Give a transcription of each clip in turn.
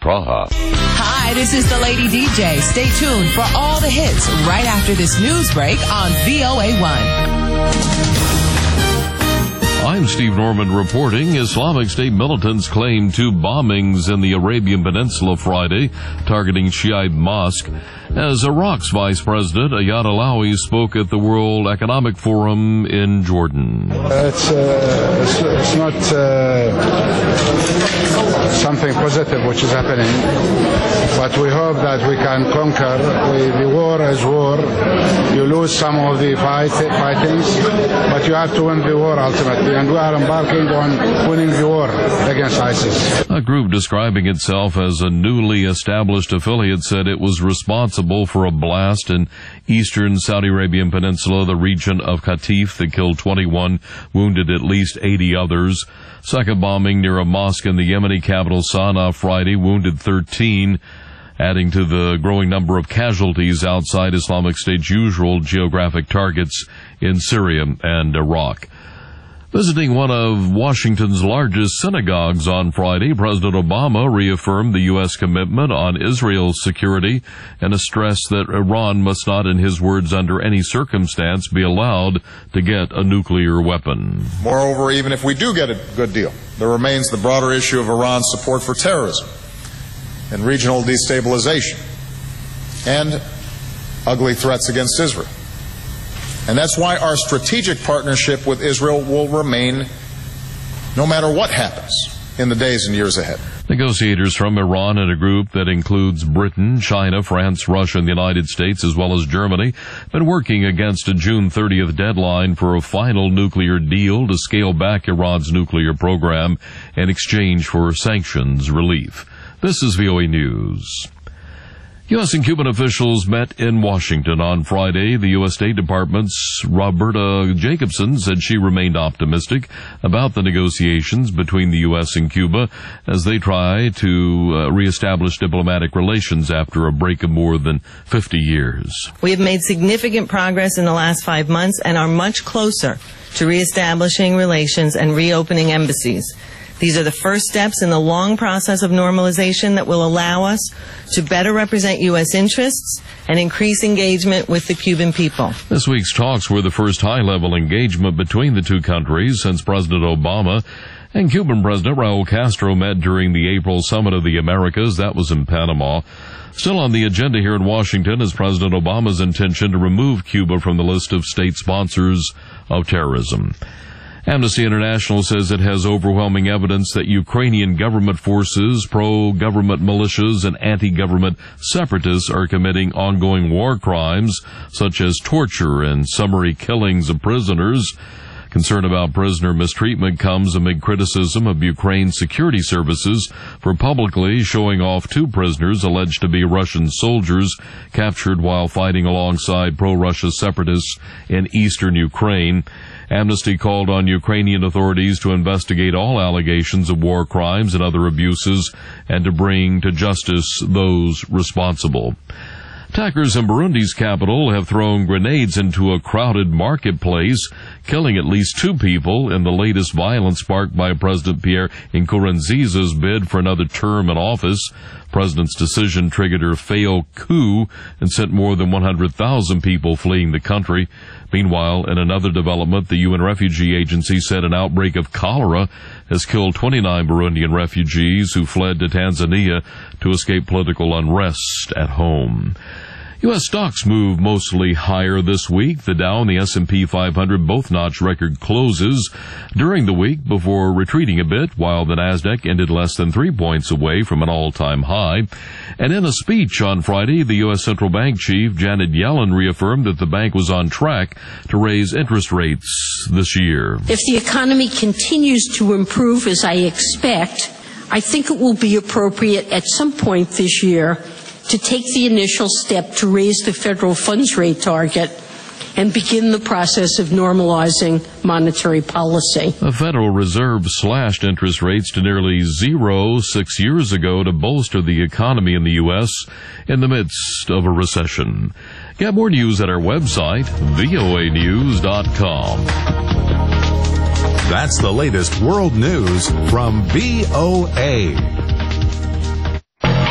Praha. Hi, this is the Lady DJ. Stay tuned for all the hits right after this news break on VOA1. I'm Steve Norman reporting. Islamic State militants claimed 2 bombings in the Arabian Peninsula Friday, targeting Shiite mosque, as Iraq's Vice President Ayad Alawi spoke at the World Economic Forum in Jordan. It's not something positive which is happening, but we hope that we can conquer. The war is war. You lose some of the fightings, but you have to win the war ultimately, and we are embarking on winning the war against ISIS. A group describing itself as a newly established affiliate said it was responsible for a blast in eastern Saudi Arabian Peninsula, the region of Qatif, that killed 21, wounded at least 80 others. Second bombing near a mosque in the Yemeni capital Sana'a Friday wounded 13, adding to the growing number of casualties outside Islamic State's usual geographic targets in Syria and Iraq. Visiting one of Washington's largest synagogues on Friday, President Obama reaffirmed the U.S. commitment on Israel's security and stressed that Iran must not, in his words, under any circumstance be allowed to get a nuclear weapon. Moreover, even if we do get a good deal, there remains the broader issue of Iran's support for terrorism and regional destabilization and ugly threats against Israel. And that's why our strategic partnership with Israel will remain no matter what happens in the days and years ahead. Negotiators from Iran and a group that includes Britain, China, France, Russia, and the United States, as well as Germany, have been working against a June 30th deadline for a final nuclear deal to scale back Iran's nuclear program in exchange for sanctions relief. This is VOA News. U.S. and Cuban officials met in Washington on Friday. The U.S. State Department's Roberta Jacobson said she remained optimistic about the negotiations between the U.S. and Cuba as they try to reestablish diplomatic relations after a break of more than 50 years. We have made significant progress in the last 5 months and are much closer to reestablishing relations and reopening embassies. These are the first steps in the long process of normalization that will allow us to better represent U.S. interests and increase engagement with the Cuban people. This week's talks were the first high-level engagement between the two countries since President Obama and Cuban President Raul Castro met during the April Summit of the Americas. That was in Panama. Still on the agenda here in Washington is President Obama's intention to remove Cuba from the list of state sponsors of terrorism. Amnesty International says it has overwhelming evidence that Ukrainian government forces, pro-government militias, and anti-government separatists are committing ongoing war crimes, such as torture and summary killings of prisoners. Concern about prisoner mistreatment comes amid criticism of Ukraine's security services for publicly showing off 2 prisoners alleged to be Russian soldiers captured while fighting alongside pro-Russia separatists in eastern Ukraine. Amnesty called on Ukrainian authorities to investigate all allegations of war crimes and other abuses and to bring to justice those responsible. Attackers in Burundi's capital have thrown grenades into a crowded marketplace, killing at least 2 people in the latest violence sparked by President Pierre Nkurunziza's bid for another term in office. The president's decision triggered a failed coup and sent more than 100,000 people fleeing the country. Meanwhile, in another development, the UN Refugee Agency said an outbreak of cholera has killed 29 Burundian refugees who fled to Tanzania to escape political unrest at home. U.S. stocks moved mostly higher this week. The Dow and the S&P 500 both notched record closes during the week before retreating a bit, while the Nasdaq ended less than 3 points away from an all-time high. And in a speech on Friday, the U.S. Central Bank chief, Janet Yellen, reaffirmed that the bank was on track to raise interest rates this year. If the economy continues to improve as I expect, I think it will be appropriate at some point this year to take the initial step to raise the federal funds rate target and begin the process of normalizing monetary policy. The Federal Reserve slashed interest rates to nearly 0 6 years ago to bolster the economy in the U.S. in the midst of a recession. Get more news at our website, voanews.com. That's the latest world news from VOA.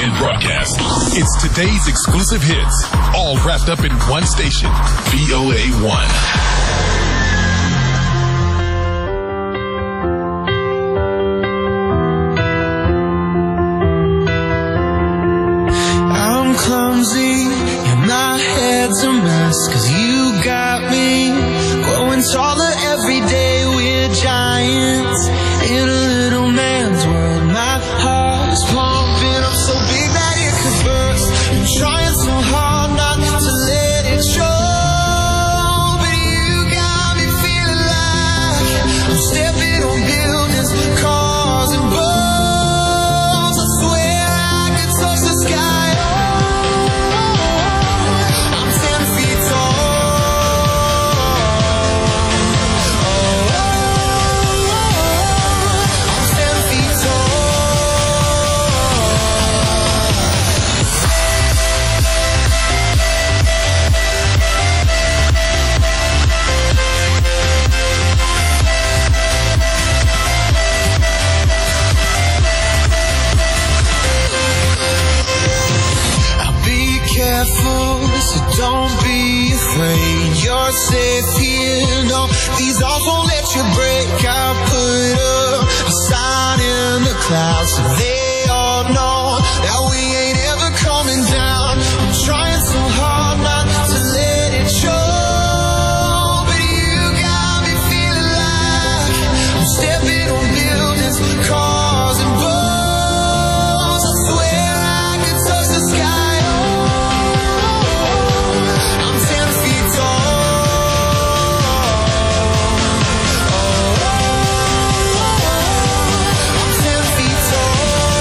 weekend broadcast. It's today's exclusive hits, all wrapped up in one station, VOA1. I'm clumsy and my head's a mess, 'cause you got me growing taller every day. We're giants in a little man's world. My heart's pumping up so big that it could burst. I'm trying so hard not to let it show, but you got me feeling like I'm stepping on buildings, cars and boats. I swear I could touch the sky. I'm 10 feet tall. I'm 10 feet tall. I'll be careful, so don't be afraid. You're safe here, no, these walls won't let you break. I put up a sign in the clouds so they all know that we ain't ever coming down. I'm trying so hard not to let it show, but you got me feeling like I'm stepping on buildings, cars and boats. I swear I could touch the sky. I'm 10 feet tall. I'm 10 feet tall.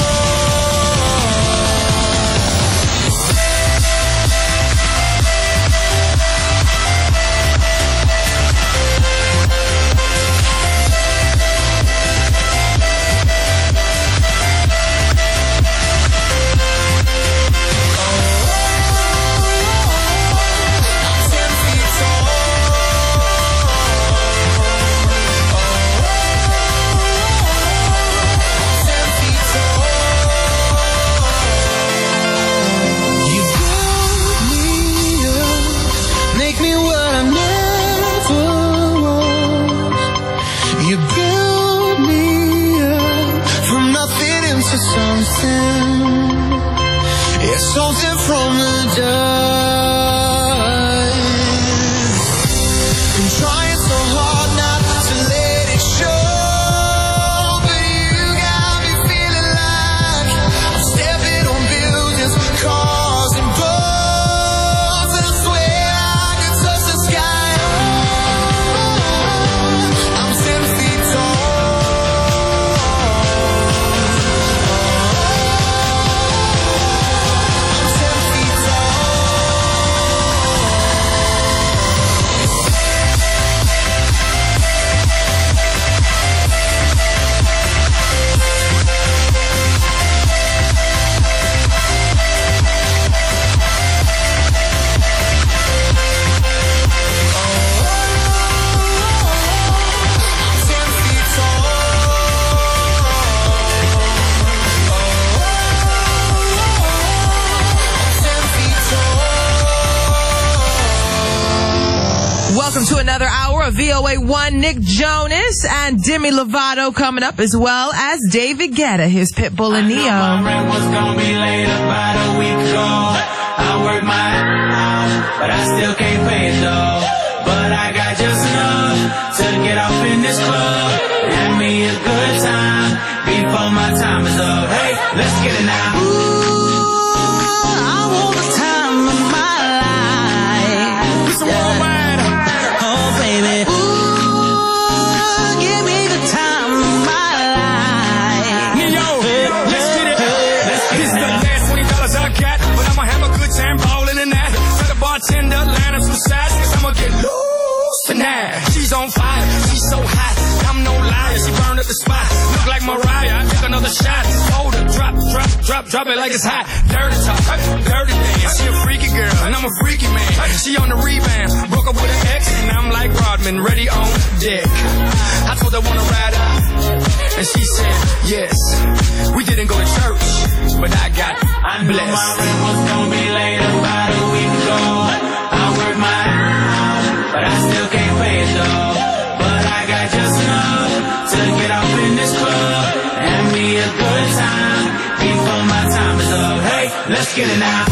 You build me up, make me what I never was. You build me up from nothing into something. It's something from the dust. I'm trying so hard not to let it show, but you got me feeling like I'm stepping on buildings, cars and boats. And I swear I could touch the sky. I'm 10 feet tall. I'm 10 feet tall. I'm 10 feet tall. I'm 10 feet tall. Welcome to another hour of VOA1. Nick Jonas and Demi Lovato coming up, as well as David Guetta. Here's Pitbull and My Neo. rent was gonna be late about a week ago. I worked my ass off, but I still can't pay it though. But I got just enough to get off in this club. Have me a good time before my time is up. Hey, let's get it now. I want the time of my life. Oh, baby. Ooh, give me the time of my life. Let's get it. This is the last $20 I got, but I'ma have a good time balling in that. Tell the bartender, line up some shots, 'cause I'ma get loose tonight. She's on fire, she's so hot, I'm no liar, she burned up the spot. Look like Mariah, I took another shot. Hold her, drop it like it's hot. Dirty talk, dirty dance. She a freaky girl, and I'm a freaky man. She on the rebound, broke up with an ex, and I'm like Rodman, ready on deck. I told her wanna ride out, and she said yes. We didn't go to church, but I got blessed. My rent was gonna be late about a week ago. I work my ass, but I still can't pay it though. But I got just enough to get off in this club and be a good time before my time is up. Hey, let's get it now.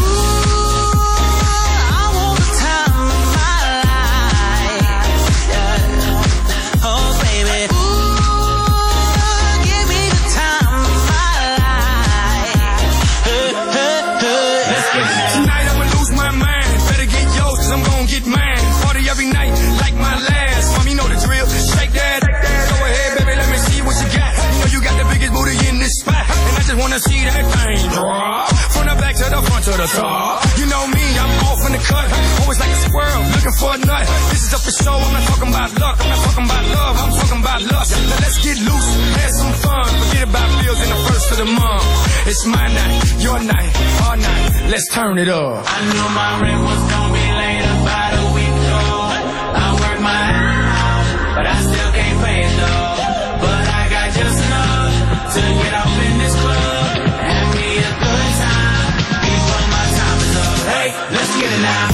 Wanna see that thing drop from the back to the front to the top. You know me, I'm off in the cut, always like a squirrel looking for a nut. This is up for show. I'm not talking about luck, I'm not talking about love, I'm talking about lust. Now let's get loose, have some fun, forget about bills in the first of the month. It's my night, your night, our night. Let's turn it up. I knew my rent was gonna be late about a week ago. I work my ass, but I still can't pay it though. But I got just enough to get off in this club and be a good time before my time is up. Hey, let's get it now.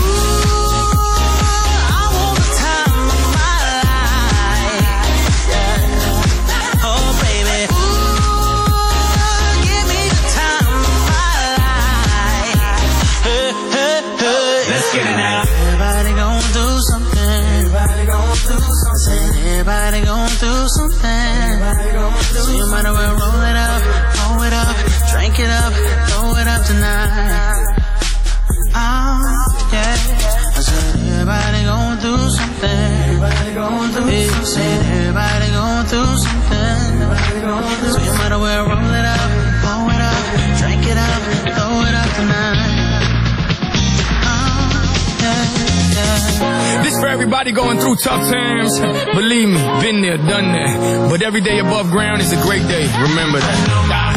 Everybody gon' do something. So you might as well roll it up, drink it up, throw it up tonight. Oh, yeah. I said everybody gon' do something. Everybody gon' do something. Everybody gon' do something. So you might as well roll it up, drink it up, throw it up tonight. This for everybody going through tough times. Believe me, been there, done that. But every day above ground is a great day. Remember that.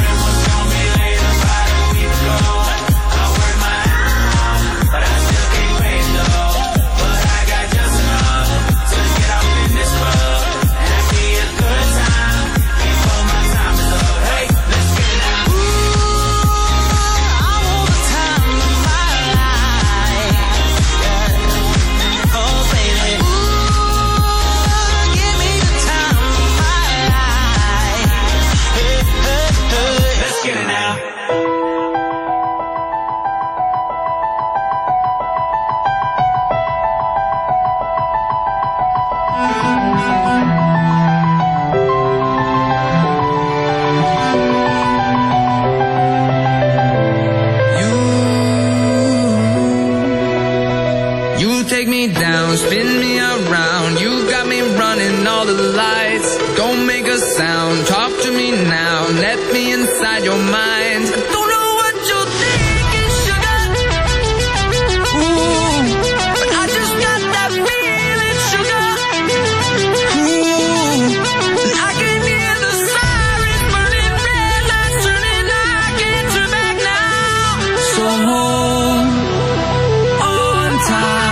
Spin me around, you got me running all the lights. Don't make a sound, talk to me now, let me inside your mind. I don't know what you're thinking, sugar. Ooh, but I just got that feeling, sugar. Ooh, and I can hear the sirens burning, red lights turning, I can't turn back now. So hold on tight.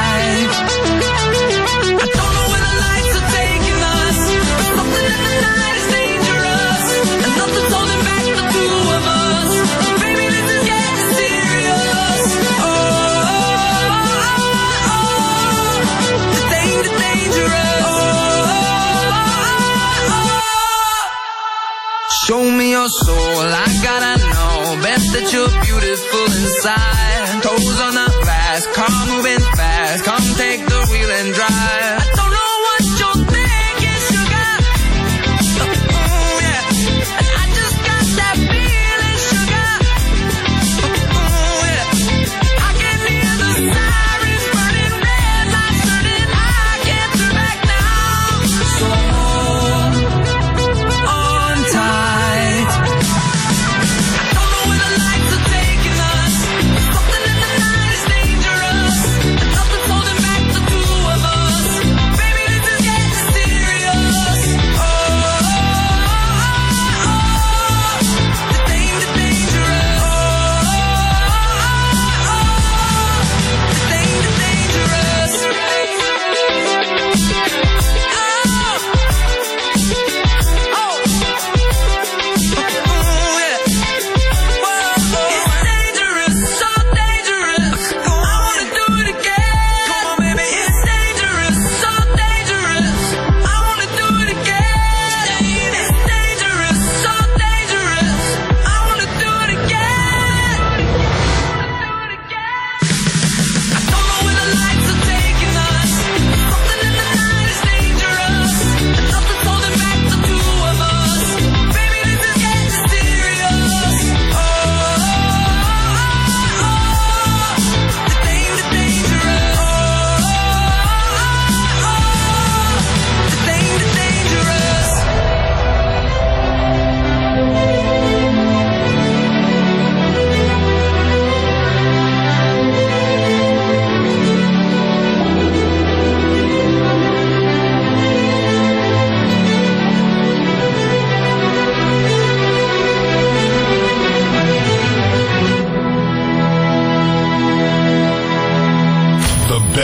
Show me your soul, I gotta know. Best that you're beautiful inside. Toes on the glass, car moving fast. Come take the wheel and drive. I don't know what you're thinking, sugar. Yeah. And I just got that feeling, sugar. Yeah. I can hear the sirens burning, red lights turning. I can't turn back now. So hold on tight. Something in the night is dangerous, and nothing's holding back the two of us.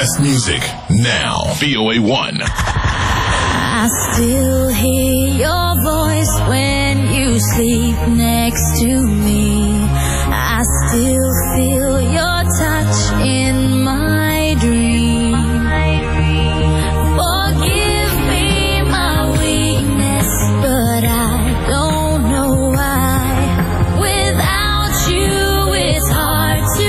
best music now. VOA1. I still hear your voice when you sleep next to me. I still feel your touch in my dream. Forgive me my weakness, but I don't know why. Without you, it's hard to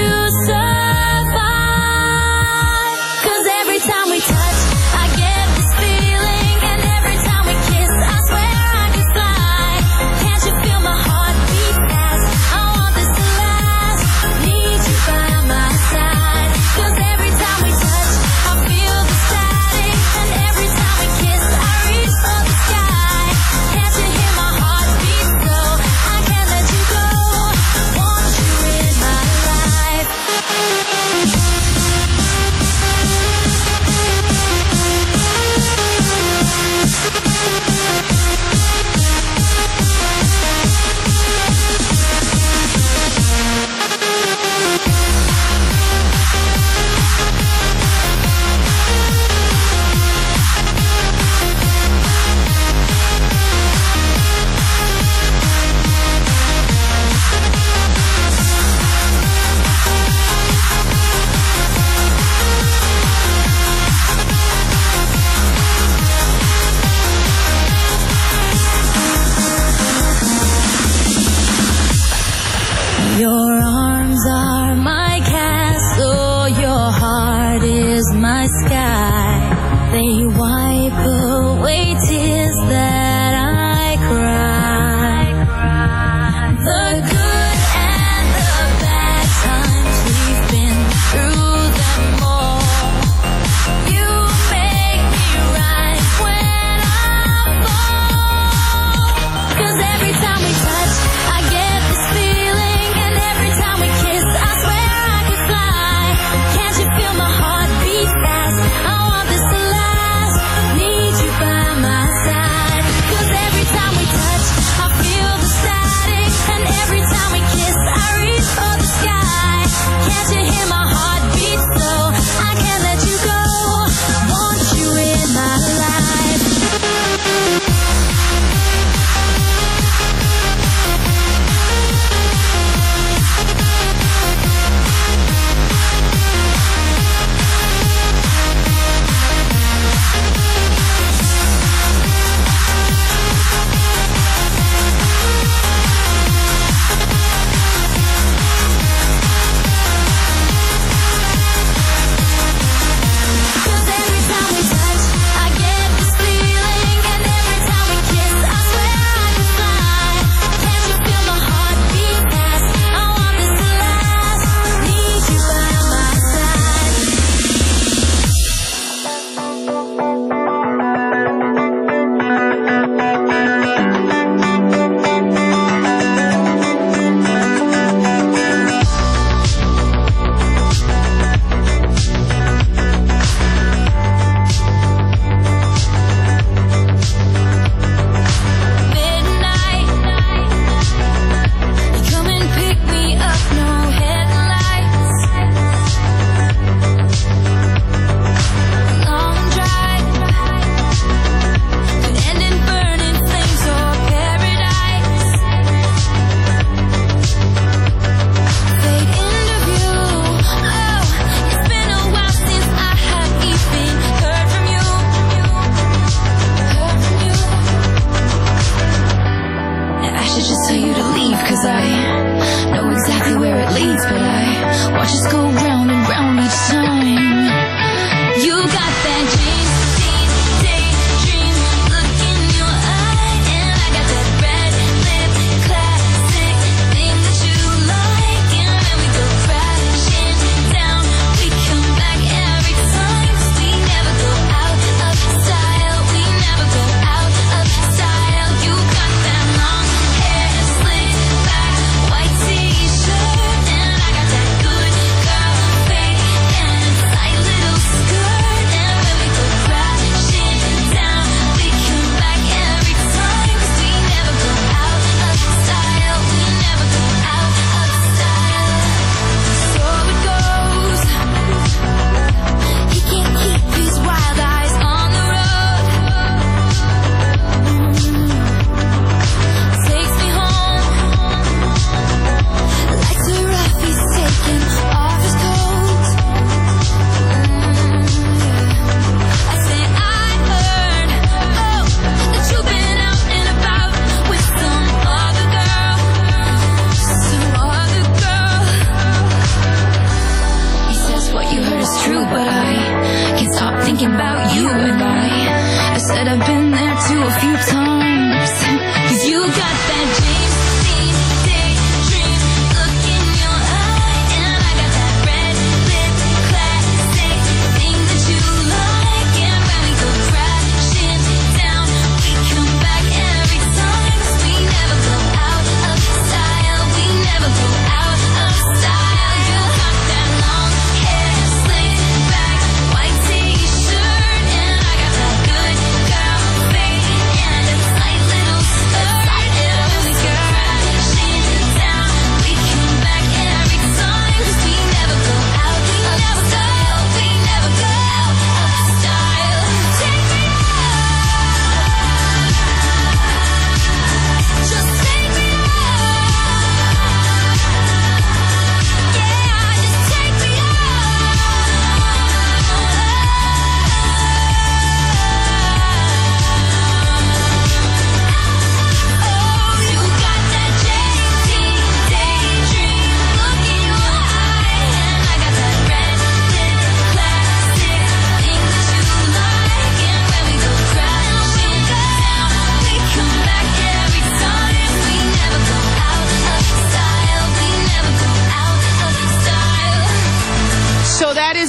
survive. 'Cause every time we touch, I get this feeling, and every time we kiss, I swear I could fly. Can't you feel my heart beat fast? I want this to last. Need you by my side. 'Cause every time we touch, I feel the static, and every time we kiss, I reach for the sky. Can't you hear my heart beat so? I can't let you go. Want you in my life. Your arms are my castle, your heart is my sky. They wipe away tears that I cry. The good and the bad times, we've been through them all. You make me rise when I fall. 'Cause every time we touch, I get this feeling, and every time we kiss, I swear I could fly. Can't you feel my heart beat fast? I want this to last.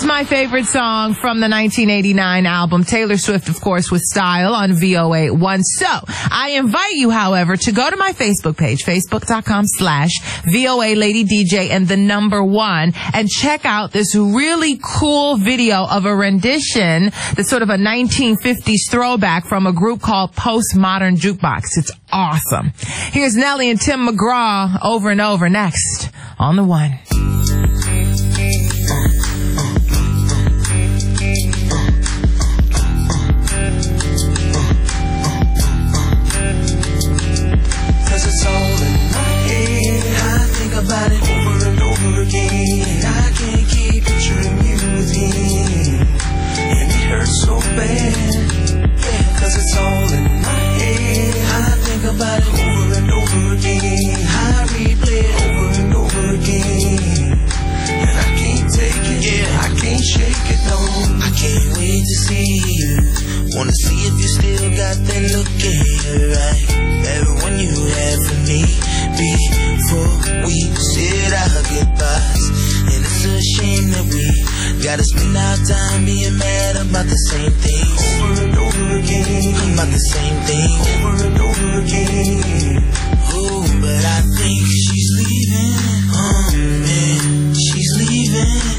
is my favorite song from the 1989 album. Taylor Swift, of course, with Style on VOA1. So I invite you, however, to go to my Facebook page, facebook.com/VOA Lady DJ and the number 1, and check out this really cool video of a rendition that's sort of a 1950s throwback from a group called Postmodern Jukebox. It's awesome. Here's Nelly and Tim McGraw, Over and Over, next on the 1. Cause it's all in my head. I think about it over and over again. I can't keep picturing you with him, and it hurts so bad. Yeah, cause it's all in my head. I think about it over and over again. I replay it over and over again, and I can't take it. Yeah, I can't shake it, no. I can't wait to see you. Wanna see if you still got that look in your eye, everyone you had for me before we said our goodbyes. And it's a shame that we gotta spend our time being mad about the same thing over and over again, about the same thing over and over again. Oh, but I think she's leaving. Oh man, she's leaving.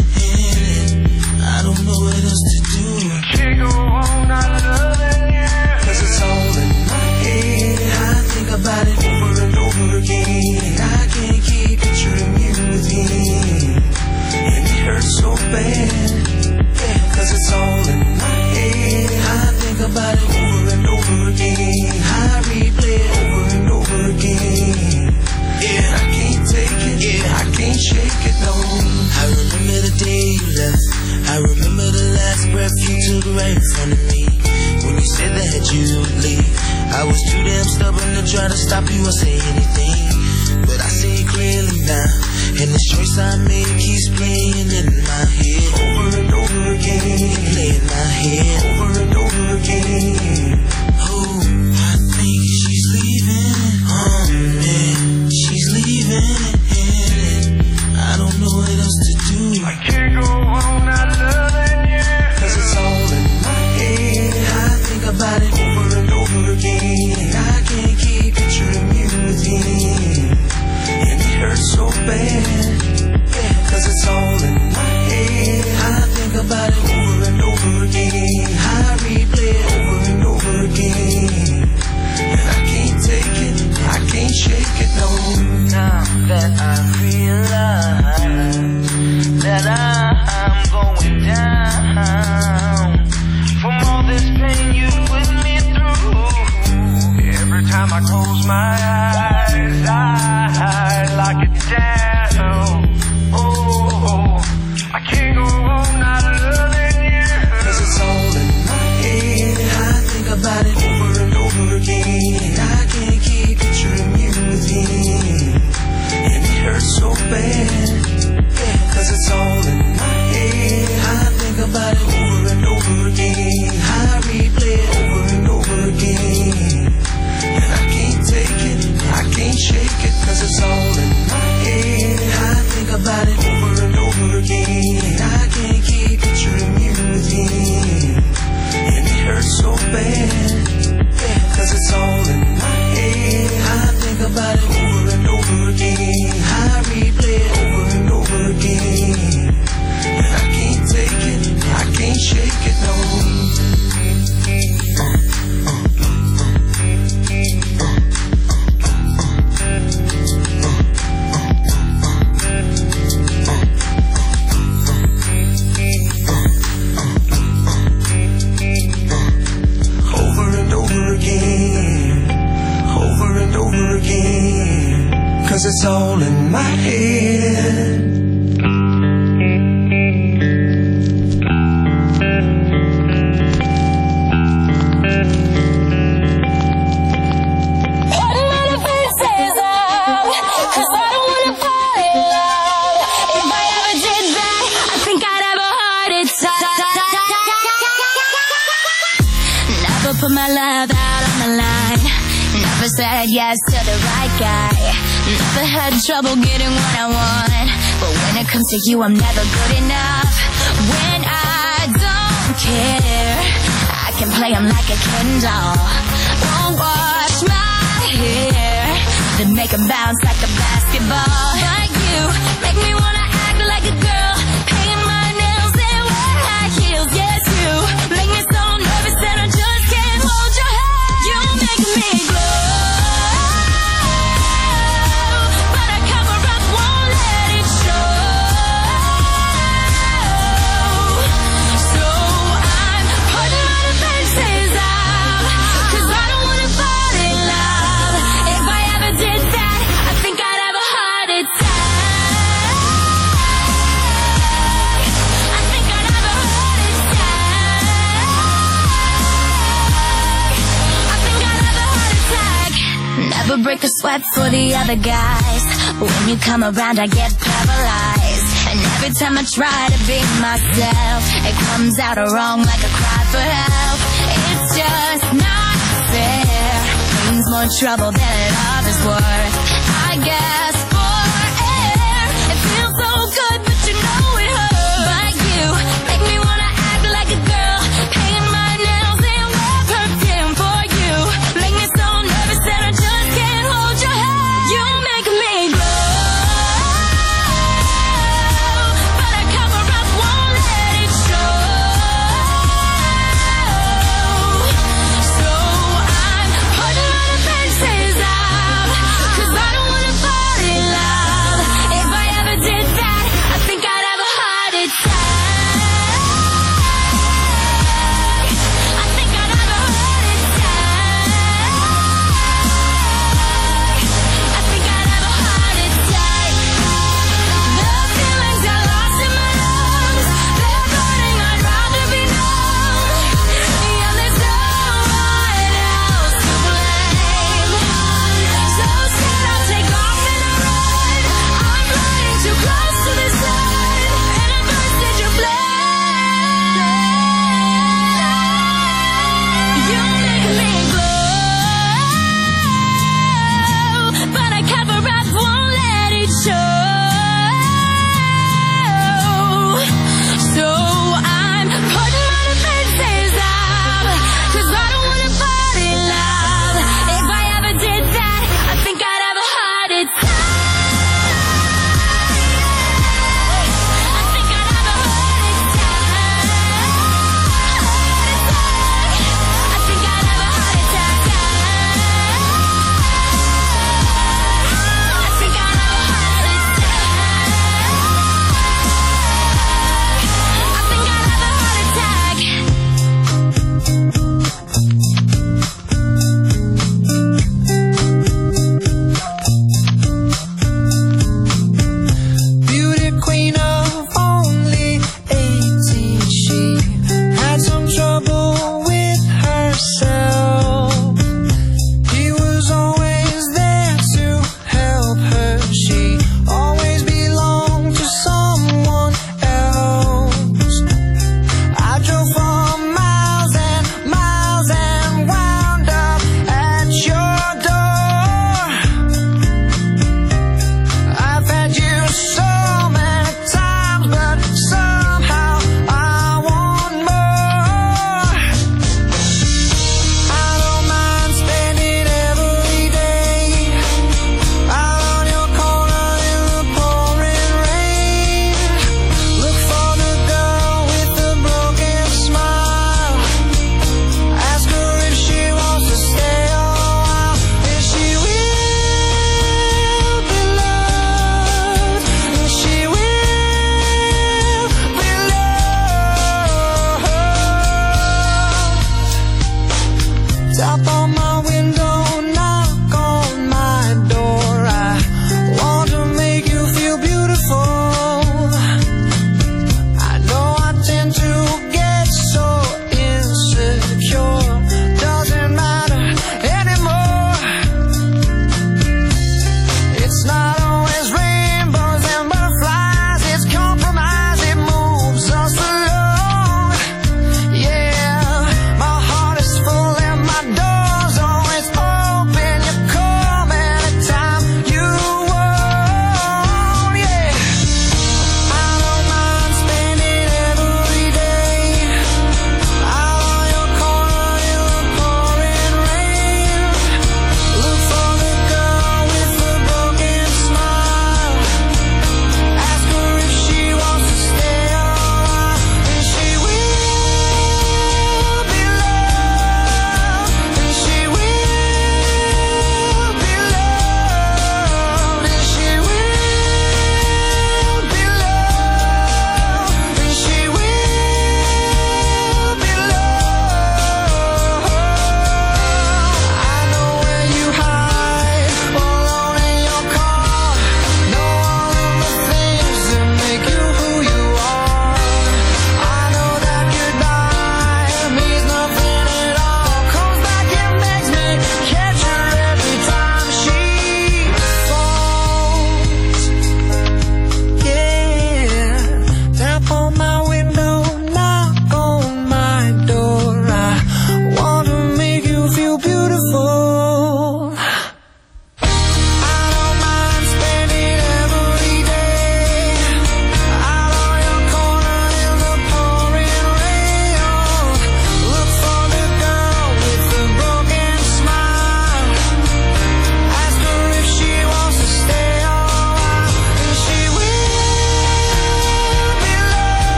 I don't know what else to do. Can't go on not loving you. Cause it's all in my head. I think about it over and over again. I can't keep picturing you with him, and it hurts so bad. Yeah, cause it's all in my head. I think about it over and over again. I replay it over and over again. Yeah, I can't take it. Yeah, I can't shake it, no. I remember the day you left. I remember the last breath you took right in front of me. When you said that you would leave, I was too damn stubborn to try to stop you or say anything. But I see it clearly now, and this choice I made keeps playing in my head over and over again, playing in my head over and over again. Oh, I think she's leaving. Oh man, she's leaving. I don't know what else to do. I can't go on not loving you. Cause it's all in my head. I think about it over and over again. I can't keep picturing you with him, and it hurts so bad. Yeah, cause it's all in my head. I think about it over and over again. I replay it over and over again, and I can't take it. I can't shake it, no. Now that I realize that I'm going down from all this pain you put me through. Every time I close my eyes, I lock it down. Oh, I can't go on not loving you. Cause it's all in my head. I think about it over and over again. I can't keep picturing you with him, and it hurts so bad. Yeah, cause it's all in my head. I think about it over and over again. I replay it over and over again, and I can't take it. I can't shake it. Cause it's all in my head. I think about it over and over again. I can't keep picturing you with him, and it hurts so bad. Yeah, cause it's all in my head. I think about it over and over again. I replay it over and over again, and I can't take it. I can't shake it, no. Over and over again, over and over again, cause it's all in my head. Put my love out on the line. Never said yes to the right guy. Never had trouble getting what I want. But when it comes to you, I'm never good enough. When I don't care, I can play him like a Ken doll. Won't wash my hair, then make him bounce like a basketball. Like you, make me wanna act like a girl, paint my nails and wear high heels. Yes, you make me so nervous that I just can't hold your hand. You make me glow, but I cover up, won't let it show. So I'm putting my defenses up, 'cause I don't wanna fall in love. If I ever did that, I think I'd have a heart attack. I think I'd have a heart attack. I think I'd have a heart attack. Never break a sweat for the other guys. When you come around, I get paralyzed. And every time I try to be myself, it comes out wrong like a cry for help. It's just not fair. Brings more trouble than love is worth. I guess for air, it feels so good, but you know it hurts. But you make me wanna act like a girl, paint my nails and wear perfume for you. Make me so nervous that I just can't hold your hand. You make me glow, but I cover up, won't let it show. So I'm putting my defenses up, 'cause I don't wanna fall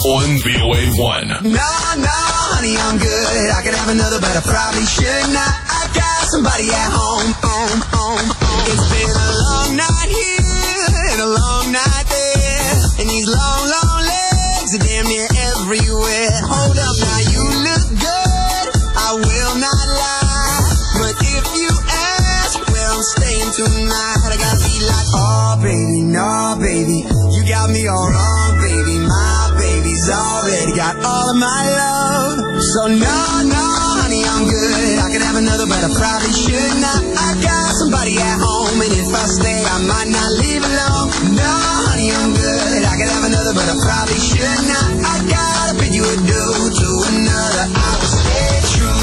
on VOA1. No, honey, I'm good. I could have another, but I probably should not. I got somebody at home. It's been a long night here and a long night there, and these long legs are damn near everywhere. Hold up, now you look good, I will not lie, but if you ask where I'm staying tonight, I gotta be like, oh baby, no baby, you got me all wrong, baby. My baby's already got all of my love. So no, honey, I'm good. I could have another, but I probably should not. I got somebody at home, and if I stay, I might not leave alone. No, honey, I'm good. I could have another, but I probably should not. I gotta bid you adieu to another. I will stay true.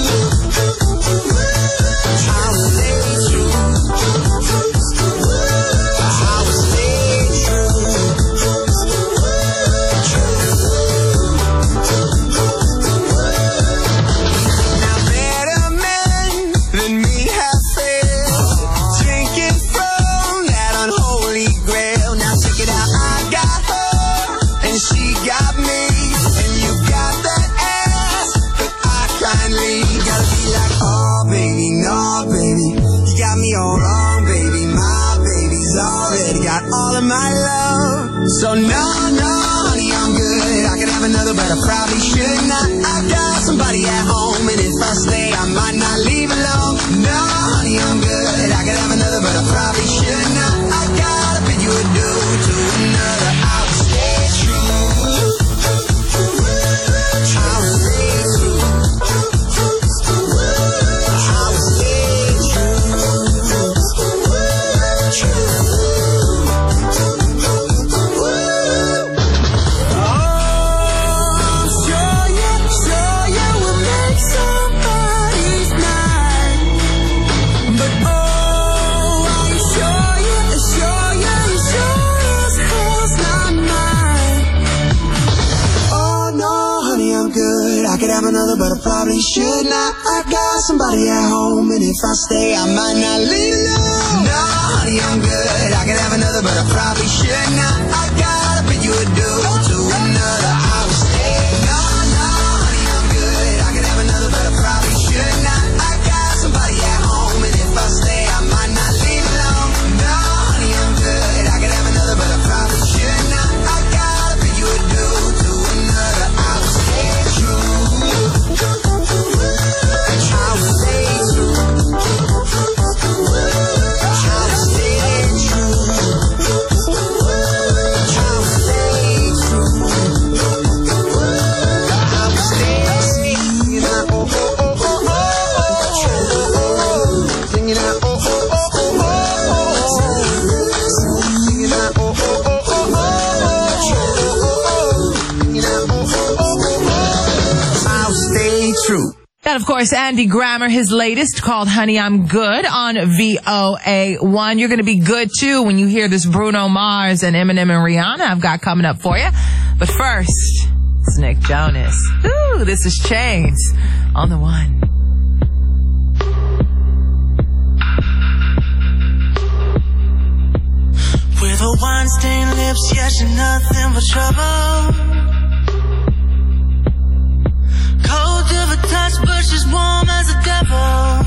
I will stay true. I will stay true. Now better men than me have failed, drinking from that unholy grail. Now check it out, I got her and she got me, and you got that ass, but I kindly gotta be like, oh baby, no baby, you got me all wrong, baby. My baby's already got all of my love. So no, honey, I'm good. I could have another, but I probably should not. I got somebody at home, and if I stay, I might not leave alone. No, honey, I'm good. I could have another, but I probably should not. I gotta bid you adieu to another. I will stay true. I will stay true. I will stay true. Oh, sure you will make somebody's night. But oh, I'm sure you as hell's not mine. Oh no, honey, I'm good. I could have another, but I probably should not. I got somebody at home, and if I stay, I might not leave alone. No, honey, I'm good. I could have another, but I probably should not. I gotta bid you adieu to another. I will stay. No, honey, I'm good. I could have another, but I probably should not. I got somebody at home, and if I stay, I might not leave alone. No, honey, I'm good. I could have another, but I probably should not. I gotta bid you adieu to another. I will stay true. I will stay true. I will stay true. I will stay true. I will stay singing out, oh, oh, oh, oh, oh, oh, singing out, oh, oh, oh, oh, oh, singing out, oh, oh, oh, oh, oh, singing out, oh, oh, oh, oh, I'll stay true. And of course, Andy Grammer, his latest called Honey, I'm Good on VOA1. You're going to be good too when you hear this Bruno Mars and Eminem and Rihanna I've got coming up for you. But first, it's Nick Jonas. Ooh, this is Chains on the One. With her wine-stained lips, yeah, she's nothing but trouble. Cold to the touch, but she's warm as a devil.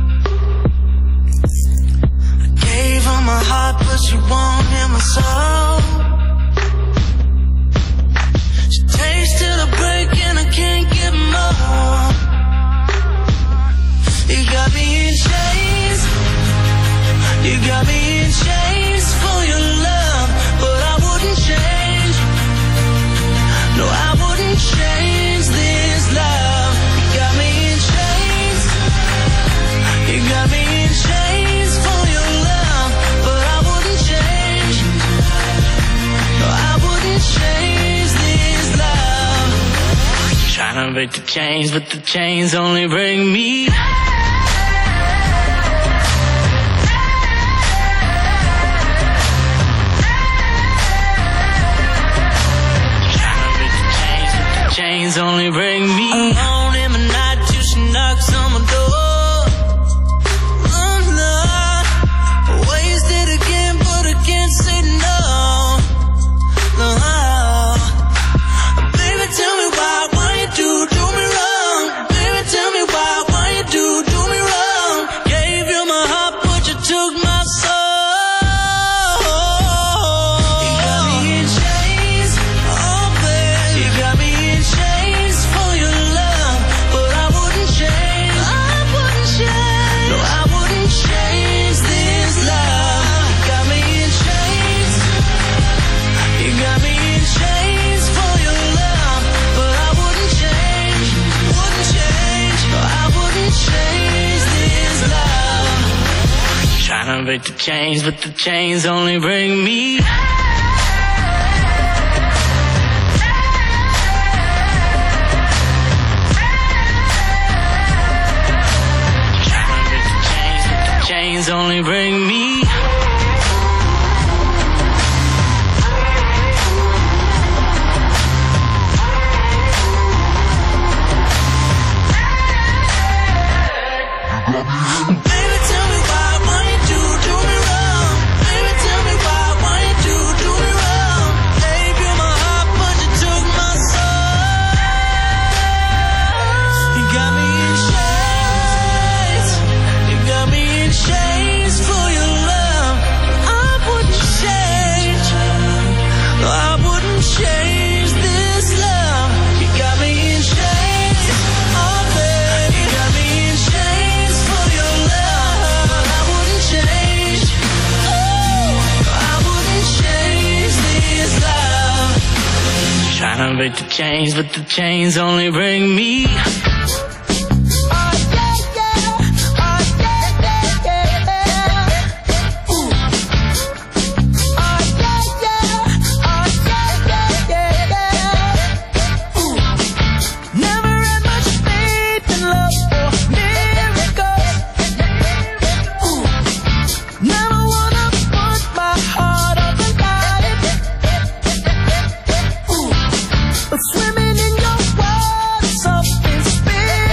I gave her my heart, but she won't hear my soul. She takes till the break and I can't get more. You got me in chains. You got me in chains for your love, but I wouldn't change. No, I wouldn't change this love. You got me in chains. You got me in chains for your love, but I wouldn't change. No, I wouldn't change this love. Trying to break the chains, but the chains only break me. Chains only bring me alone in the night till she knocks on my door. Oh no, wasted again, but I can't say no. No, chains, but the chains only bring me. Chains only bring me. Trying to break the chains, but the chains only bring me. Swimming in your world, something spiritual.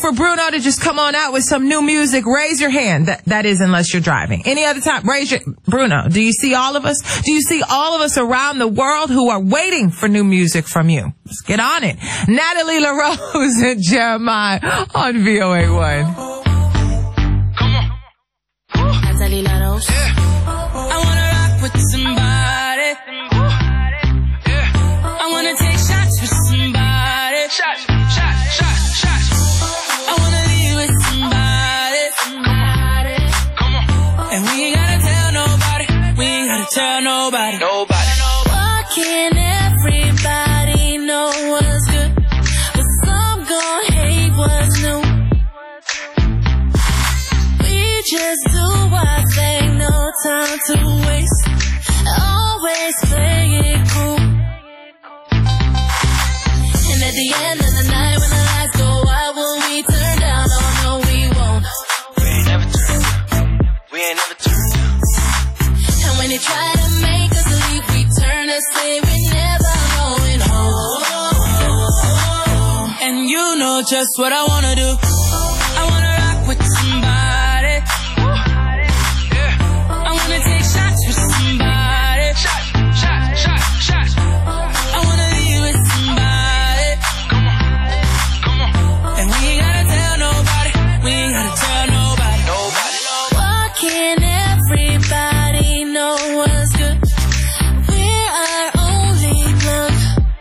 for Bruno to just come on out with some new music, raise your hand. That is, unless you're driving. Any other time, Bruno, do you see all of us? Do you see all of us around the world who are waiting for new music from you? Let's get on it. Natalie LaRose and Jeremiah on VOA1. Natalie LaRose. I wanna rock with somebody. I wanna take shots with somebody. Shots. I wanna leave with somebody. And we ain't gotta tell nobody. We ain't gotta tell nobody. Why can't everybody know what's good, but some gon' hate what's new? We just do our thing, no time to waste. Always play it cool. And at the end of the night, when the lights go out, will we turn down? Oh no, we won't. We ain't never turned down. And when they try to make us leave, we turn and say we're never going home. And you know just what I wanna do. I wanna rock with somebody. I wanna take shots with somebody. Shots. I wanna leave with somebody. And we ain't gotta tell nobody. Why can't everybody know what's good? We're our only plug.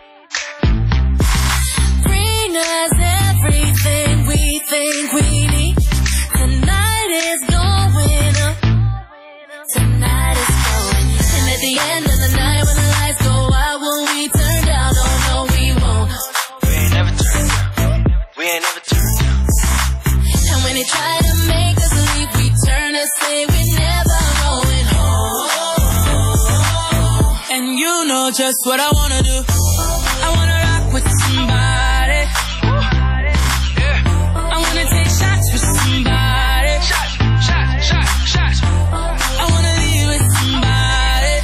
Bring us everything we think we need. Tonight is going up. Tonight is going. And at the end of the night, when the lights go out, will we turn down? Oh no, we won't. We ain't never turned down. And when they try to make us leave, we turn and say we're never going home. And you know just what I wanna do. I wanna rock with somebody. I wanna take shots with somebody. Shots. I wanna leave with somebody.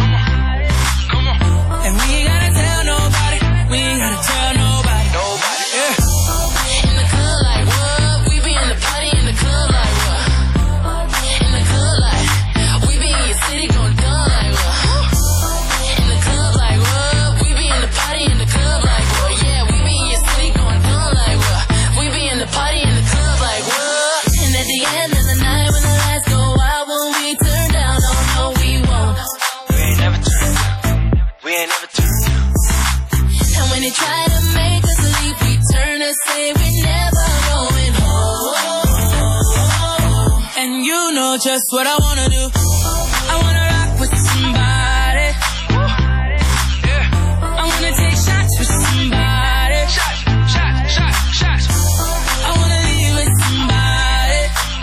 And we ain't gotta tell nobody. Yeah. In the club like what? We be in the party in the club like what? In the club like we be in your city going dumb like what? In the club like what? We be in the party in the club like what? Yeah, we be in your city going dumb like what? We be in the party in the club like what? And at the end of the night, when the lights go out, will we turn down? Oh no, we won't. We ain't never turned down. And when they try to make us leave, we turn and say we're never going home. And you know just what I wanna do. I wanna rock with somebody. I wanna take shots with somebody. Shots. I wanna leave with somebody.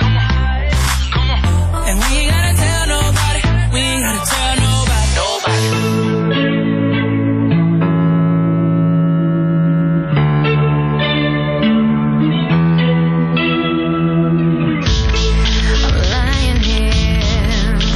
And we ain't gotta tell nobody. I'm lying here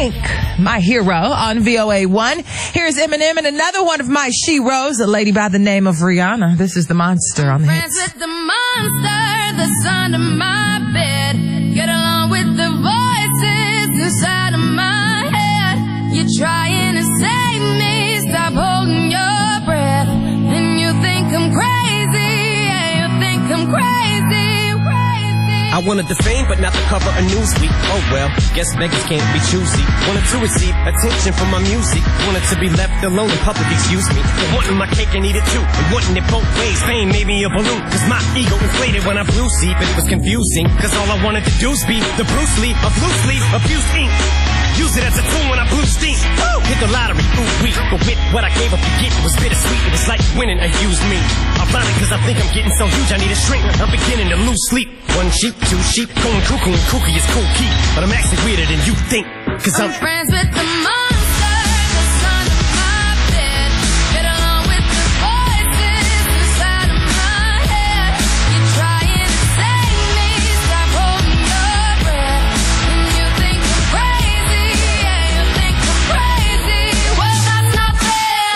Pink, my hero on VOA1. Here's Eminem and another one of my sheroes, a lady by the name of Rihanna. This is The Monster on the Friends hits. with the monster that's under my bed. Get along with the voices inside of my head. You're trying to save me, stop holding your breath. And you think I'm crazy, yeah, you think I'm crazy. I wanted the fame, but not the cover of Newsweek. Oh well, guess beggars can't be choosy. Wanted to receive attention from my music. Wanted to be left alone in public, excuse me. But wanting my cake and eat it too. And wanting it both ways. Fame made me a balloon. Cause my ego inflated when I blew see. But it was confusing. Cause all I wanted to do was be the Bruce Lee of loose leaf, abuse ink. Use it as a tool when I blew steam. Woo! Hit the lottery, ooh wee. But with what I gave up to get, it was bittersweet. It was like winning a used me. Ironic, cause I think I'm getting so huge I need a shrink. I'm beginning to lose sleep. One sheep, two sheep, going cuckoo and kooky is cool key. But I'm actually weirder than you think. Cause I'm friends with the monster that's under my bed. Get along with the voices inside of my head. You're trying to save me, stop holding your breath. And you think I'm crazy, yeah, you think I'm crazy. Well, that's not fair.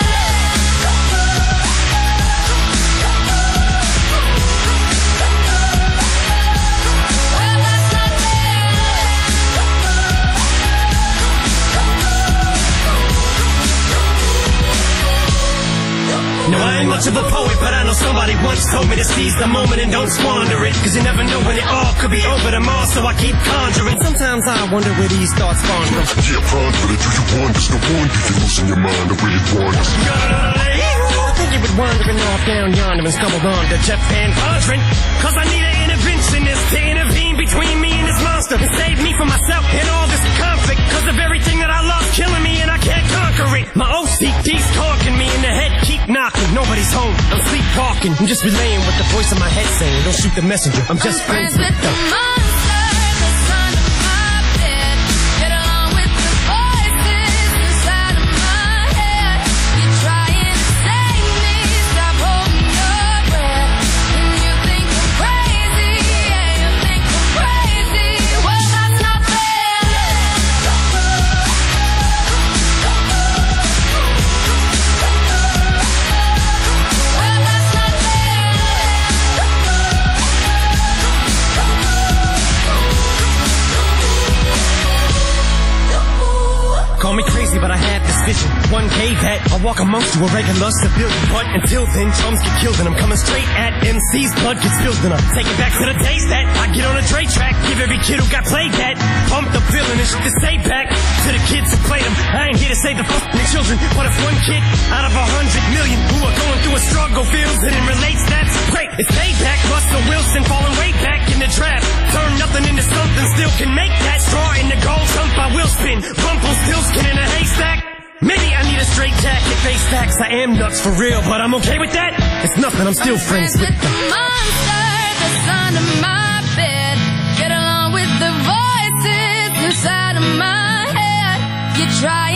No, I ain't much of a poet, but I know somebody once told me to seize the moment and don't squander it. Cause you never know when it all could be over tomorrow, so I keep conjuring. Sometimes I wonder where these thoughts spawn from. Yeah, ponder it, do you wonder? There's no wonder you're losing your mind the way it wanders. I think you would wandering off down yonder and stumbled on to Jeff Van Vondren. Cause I need an interventionist to intervene between me and this monster and save me from myself and all this conflict. Cause of everything that I love killing me and I can't conquer it. My OCD's talking me in the head, keep knocking. Nobody's home, I'm sleepwalking. I'm just relaying what the voice in my head saying. Don't shoot the messenger, I'm just friends with the monster that's under my bed. Get along with the voices inside of my head. You're trying to save me, stop holding your breath. And you think I'm crazy, yeah, you think I'm crazy. Well, that's not fair. Call me crazy, but I had this vision. One day that I'll walk amongst you, a regular civilian. But until then, drums get killed and I'm coming straight at MC's blood gets spilled and I'm taking back to the days that I get on a Dre track. Give every kid who got played that pump the feeling and shit to say back to the kids who played them. I ain't here to save the fucking children, but if one kid out of 100 million who are going through a struggle feels it and relates, that's great. It's payback. Russell Wilson falling way back in the draft. Turn nothing into something, still can make that straw in the gold jump. I will spin. Rumpelstiltskin in a haystack. Maybe I need a straight jacket, face facts. I am nuts for real, but I'm okay with that. It's nothing, I'm still friends with the monster that's under my bed. Get along with the voices inside of my head. You try